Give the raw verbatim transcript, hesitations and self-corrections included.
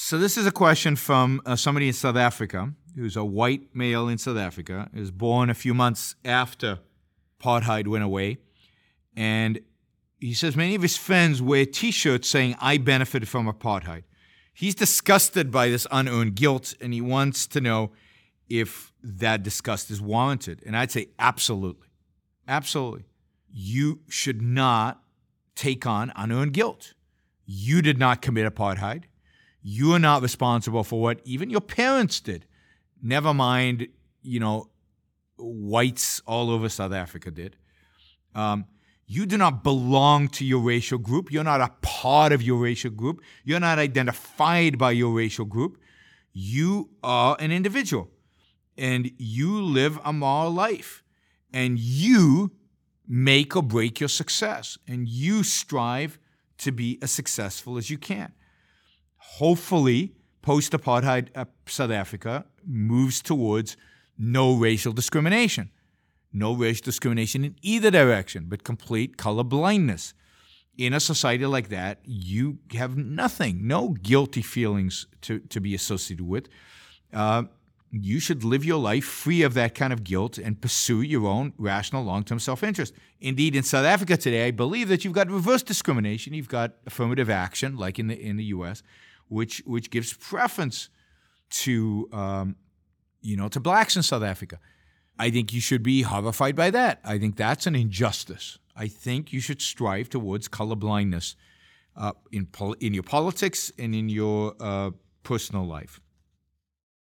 So this is a question from uh, somebody in South Africa who's a white male in South Africa, is born a few months after apartheid went away. And he says many of his friends wear T-shirts saying, "I benefited from apartheid." He's disgusted by this unearned guilt, and he wants to know if that disgust is warranted. And I'd say absolutely. Absolutely. You should not take on unearned guilt. You did not commit apartheid. You are not responsible for what even your parents did. Never mind, you know, whites all over South Africa did. Um, you do not belong to your racial group. You're not a part of your racial group. You're not identified by your racial group. You are an individual, and you live a moral life, and you make or break your success, and you strive to be as successful as you can. Hopefully, post-apartheid uh, South Africa moves towards no racial discrimination. No racial discrimination in either direction, but complete color blindness. In a society like that, you have nothing, no guilty feelings to, to be associated with. Uh, you should live your life free of that kind of guilt and pursue your own rational long-term self-interest. Indeed, in South Africa today, I believe that you've got reverse discrimination. You've got affirmative action, like in the in the U S, which which gives preference to um, you know to blacks in South Africa. I think you should be horrified by that. I think that's an injustice. I think you should strive towards colorblindness uh, in pol- in your politics and in your uh, personal life.